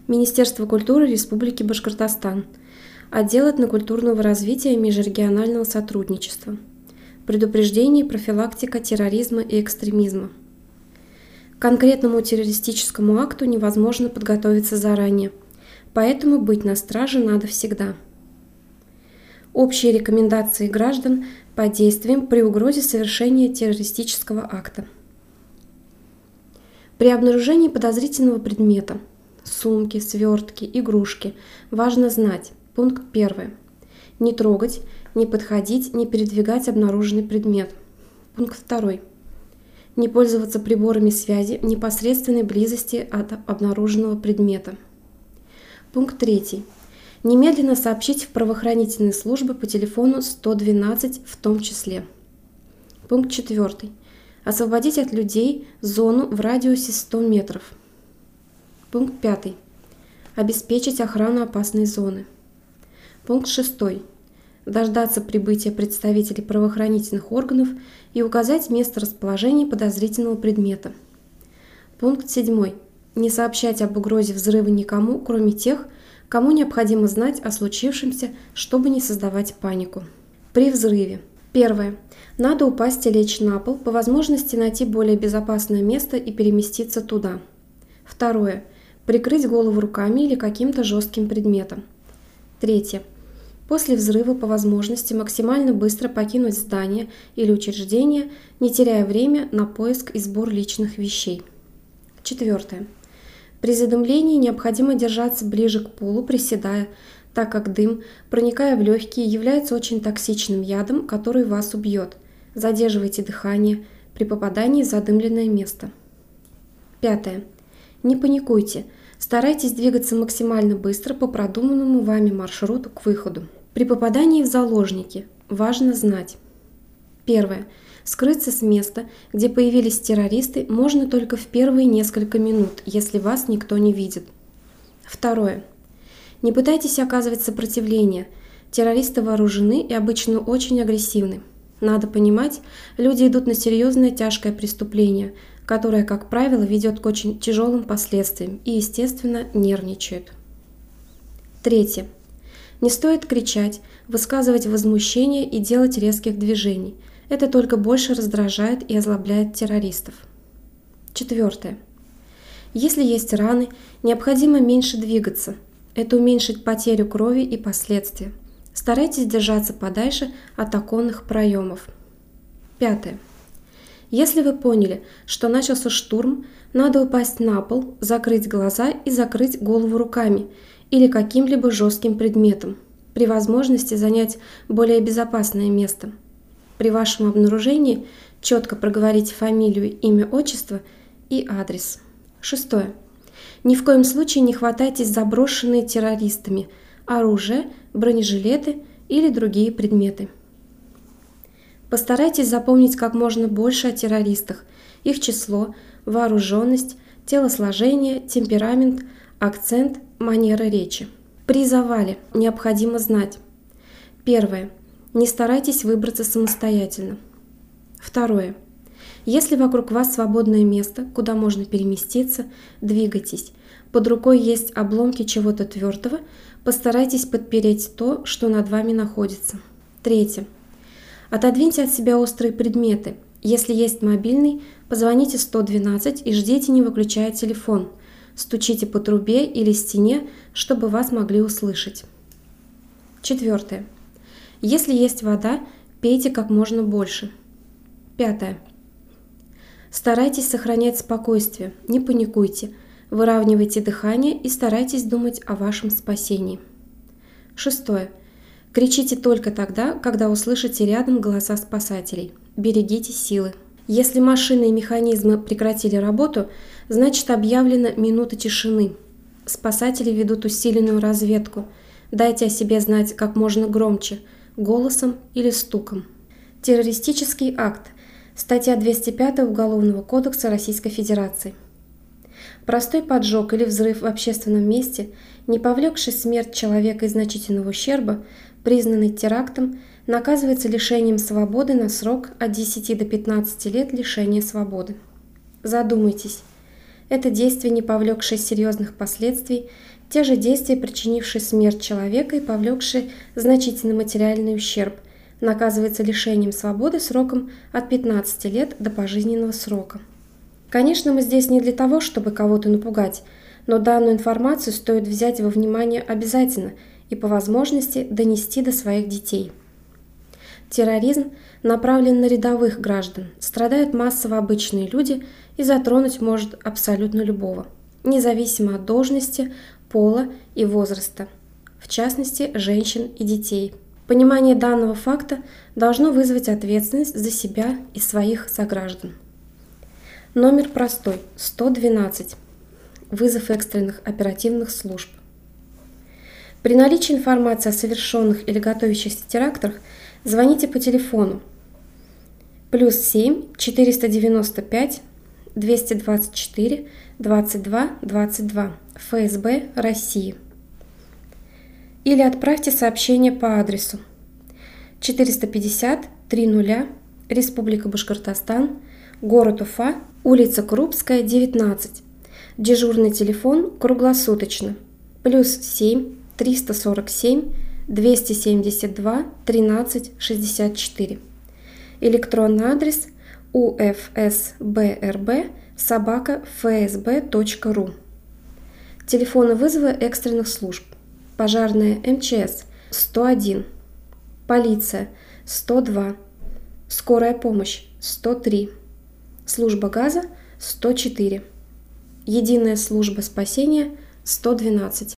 Министерство культуры Республики Башкортостан. Отдел этнокультурного развития и межрегионального сотрудничества. Предупреждение и профилактика терроризма и экстремизма. К конкретному террористическому акту невозможно подготовиться заранее, поэтому быть на страже надо всегда. Общие рекомендации граждан по действиям при угрозе совершения террористического акта. При обнаружении подозрительного предмета – сумки, свертки, игрушки – важно знать: пункт 1. Не трогать, не подходить, не передвигать обнаруженный предмет. Пункт 2. Не пользоваться приборами связи в непосредственной близости от обнаруженного предмета. Пункт 3. Немедленно сообщить в правоохранительные службы по телефону 112 в том числе. Пункт 4. Освободить от людей зону в радиусе 100 метров. Пункт 5. Обеспечить охрану опасной зоны. Пункт 6. Дождаться прибытия представителей правоохранительных органов и указать место расположения подозрительного предмета. Пункт 7. Не сообщать об угрозе взрыва никому, кроме тех, кому необходимо знать о случившемся, чтобы не создавать панику. При взрыве. 1. Надо упасть и лечь на пол, по возможности найти более безопасное место и переместиться туда. 2. Прикрыть голову руками или каким-то жестким предметом. 3. После взрыва по возможности максимально быстро покинуть здание или учреждение, не теряя время на поиск и сбор личных вещей. 4. При задымлении необходимо держаться ближе к полу, приседая, так как дым, проникая в легкие, является очень токсичным ядом, который вас убьет. Задерживайте дыхание при попадании в задымленное место. 5. Не паникуйте. Старайтесь двигаться максимально быстро по продуманному вами маршруту к выходу. При попадании в заложники важно знать: 1. Скрыться с места, где появились террористы, можно только в первые несколько минут, если вас никто не видит. 2. Не пытайтесь оказывать сопротивление. Террористы вооружены и обычно очень агрессивны. Надо понимать, люди идут на серьезное тяжкое преступление, которое, как правило, ведет к очень тяжелым последствиям и, естественно, нервничают. 3. Не стоит кричать, высказывать возмущение и делать резких движений. Это только больше раздражает и озлобляет террористов. 4. Если есть раны, необходимо меньше двигаться. Это уменьшит потерю крови и последствия. Старайтесь держаться подальше от оконных проемов. 5. Если вы поняли, что начался штурм, надо упасть на пол, закрыть глаза и закрыть голову руками или каким-либо жестким предметом. При возможности занять более безопасное место. При вашем обнаружении четко проговорите фамилию, имя, отчество и адрес. 6. Ни в коем случае не хватайтесь за брошенные террористами оружие, бронежилеты или другие предметы. Постарайтесь запомнить как можно больше о террористах, их число, вооруженность, телосложение, темперамент, акцент, манера речи. При завале необходимо знать: 1. Не старайтесь выбраться самостоятельно. 2. Если вокруг вас свободное место, куда можно переместиться, двигайтесь. Под рукой есть обломки чего-то твердого, постарайтесь подпереть то, что над вами находится. 3. Отодвиньте от себя острые предметы. Если есть мобильный, позвоните 112 и ждите, не выключая телефон. Стучите по трубе или стене, чтобы вас могли услышать. 4. Если есть вода, пейте как можно больше. 5. Старайтесь сохранять спокойствие, не паникуйте, выравнивайте дыхание и старайтесь думать о вашем спасении. 6. Кричите только тогда, когда услышите рядом голоса спасателей. Берегите силы. Если машины и механизмы прекратили работу, значит объявлена минута тишины. Спасатели ведут усиленную разведку. Дайте о себе знать как можно громче, голосом или стуком. Террористический акт. Статья 205 Уголовного кодекса Российской Федерации. Простой поджог или взрыв в общественном месте, не повлекший смерть человека и значительного ущерба, признанный терактом, наказывается лишением свободы на срок от 10 до 15 лет лишения свободы. Задумайтесь, Это действие, не повлекшее серьезных последствий, те же действия, причинившие смерть человека и повлекшие значительный материальный ущерб, наказывается лишением свободы сроком от 15 лет до пожизненного срока. Конечно, мы здесь не для того, чтобы кого-то напугать, но данную информацию стоит взять во внимание обязательно и по возможности донести до своих детей. Терроризм направлен на рядовых граждан, страдают массово обычные люди и затронуть может абсолютно любого, независимо от должности, пола и возраста, в частности, женщин и детей. Понимание данного факта должно вызвать ответственность за себя и своих сограждан. Номер простой – 112. Вызов экстренных оперативных служб. При наличии информации о совершенных или готовящихся терактах звоните по телефону +7 495 224 22 22 ФСБ России или отправьте сообщение по адресу 450 30 Республика Башкортостан, город Уфа, улица Крупская, 19. Дежурный телефон круглосуточно +7 347 272 13 64. Электронный адрес ufsbrb@fsb.ru. Телефоны вызова экстренных служб. Пожарная МЧС 101, полиция 102, скорая помощь 103, служба газа 104, единая служба спасения 112.